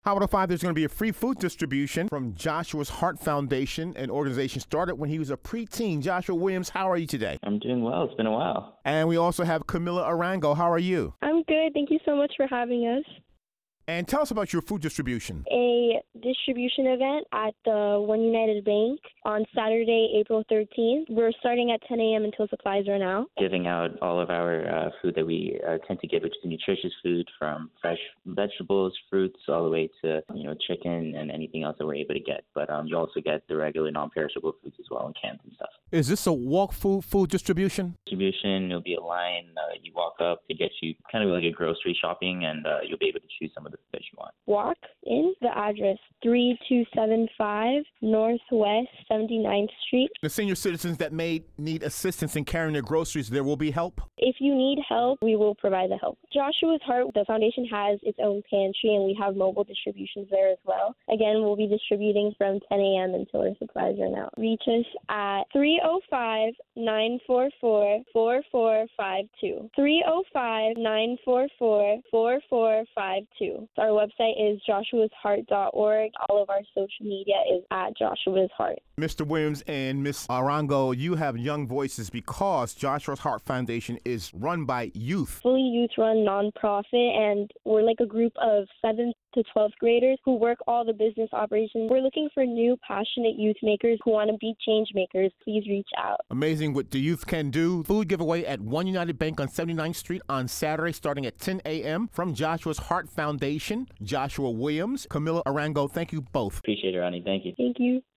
Howard 05, there's going to be a free food distribution from Joshua's Heart Foundation, an organization started when he was a preteen. Joshua Williams, how are you today? I'm doing well. It's been a while. And we also have Camila Arango. How are you? I'm good. Thank you so much for having us. And tell us about your food distribution. A distribution event at the One United Bank on Saturday, April 13th. We're starting at 10 a.m. until supplies run out. Giving out all of our food that we tend to give, which is nutritious food from fresh vegetables, fruits, all the way to chicken and anything else that we're able to get. But you also get the regular non-perishable foods as well, and cans and stuff. Is this a walk food distribution? There'll be a line. You walk up to get you kind of like a grocery shopping, and you'll be able to choose some of the food that you want. Walk in. The address 3275 Northwest 79th Street. The senior citizens that may need assistance in carrying their groceries, there will be help? If you need help, we will provide the help. Joshua's Heart, the foundation has its own pantry, and we have mobile distributions there as well. Again, we'll be distributing from 10 a.m. until our supplies run out. Reach us at 305-944-4452. 305-944-4452. Our website is joshuasheart.org. All of our social media is at Joshua's Heart. Mr. Williams and Ms. Arango, you have young voices because Joshua's Heart Foundation is run by youth. Fully youth-run nonprofit, and we're like a group of 7th to 12th graders who work all the business operations. We're looking for new, passionate youth makers who want to be change makers. Please reach out. Amazing what the youth can do. Food giveaway at One United Bank on 79th Street on Saturday starting at 10 a.m. from Joshua's Heart Foundation. Joshua Williams, Camila Arango, thank you both. Appreciate it, Ronnie. Thank you. Thank you.